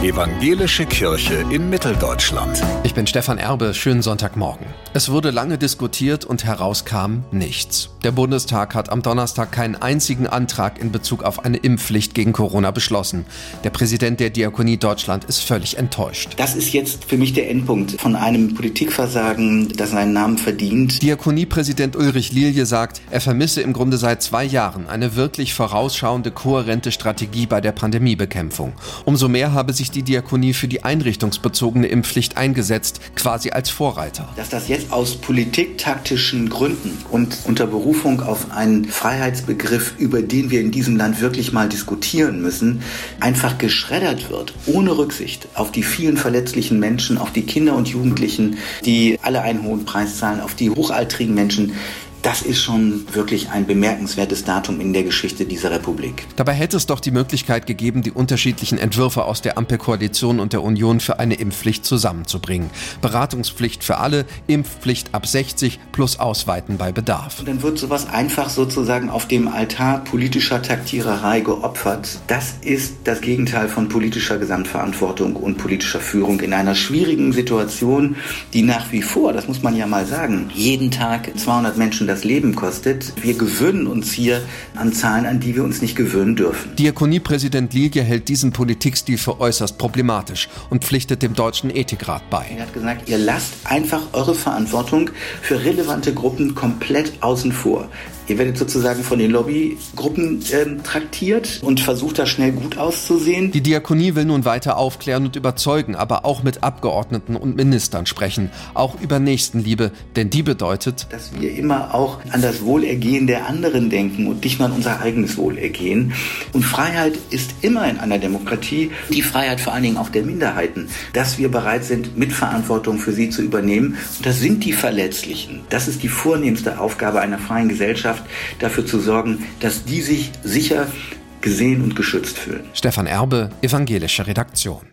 Evangelische Kirche in Mitteldeutschland. Ich bin Stefan Erbe, schönen Sonntagmorgen. Es wurde lange diskutiert und herauskam nichts. Der Bundestag hat am Donnerstag keinen einzigen Antrag in Bezug auf eine Impfpflicht gegen Corona beschlossen. Der Präsident der Diakonie Deutschland ist völlig enttäuscht. Das ist jetzt für mich der Endpunkt von einem Politikversagen, das seinen Namen verdient. Diakoniepräsident Ulrich Lilje sagt, er vermisse im Grunde seit 2 Jahren eine wirklich vorausschauende, kohärente Strategie bei der Pandemiebekämpfung. Umso mehr habe sich die Diakonie für die einrichtungsbezogene Impfpflicht eingesetzt, quasi als Vorreiter. Dass das jetzt aus politiktaktischen Gründen und unter Berufung auf einen Freiheitsbegriff, über den wir in diesem Land wirklich mal diskutieren müssen, einfach geschreddert wird, ohne Rücksicht auf die vielen verletzlichen Menschen, auf die Kinder und Jugendlichen, die alle einen hohen Preis zahlen, auf die hochaltrigen Menschen. Das ist schon wirklich ein bemerkenswertes Datum in der Geschichte dieser Republik. Dabei hätte es doch die Möglichkeit gegeben, die unterschiedlichen Entwürfe aus der Ampelkoalition und der Union für eine Impfpflicht zusammenzubringen. Beratungspflicht für alle, Impfpflicht ab 60 plus Ausweiten bei Bedarf. Und dann wird sowas einfach sozusagen auf dem Altar politischer Taktiererei geopfert. Das ist das Gegenteil von politischer Gesamtverantwortung und politischer Führung in einer schwierigen Situation, die nach wie vor, das muss man ja mal sagen, jeden Tag 200 Menschen das Leben kostet. Wir gewöhnen uns hier an Zahlen, an die wir uns nicht gewöhnen dürfen. Diakoniepräsident Lilje hält diesen Politikstil für äußerst problematisch und pflichtet dem Deutschen Ethikrat bei. Er hat gesagt, ihr lasst einfach eure Verantwortung für relevante Gruppen komplett außen vor. Ihr werdet sozusagen von den Lobbygruppen traktiert und versucht da schnell gut auszusehen. Die Diakonie will nun weiter aufklären und überzeugen, aber auch mit Abgeordneten und Ministern sprechen. Auch über Nächstenliebe, denn die bedeutet, dass wir immer auch an das Wohlergehen der anderen denken und nicht nur an unser eigenes Wohlergehen. Und Freiheit ist immer in einer Demokratie die Freiheit vor allen Dingen auch der Minderheiten, dass wir bereit sind, Mitverantwortung für sie zu übernehmen. Und das sind die Verletzlichen. Das ist die vornehmste Aufgabe einer freien Gesellschaft, dafür zu sorgen, dass die sich sicher, gesehen und geschützt fühlen. Stefan Erbe, Evangelische Redaktion.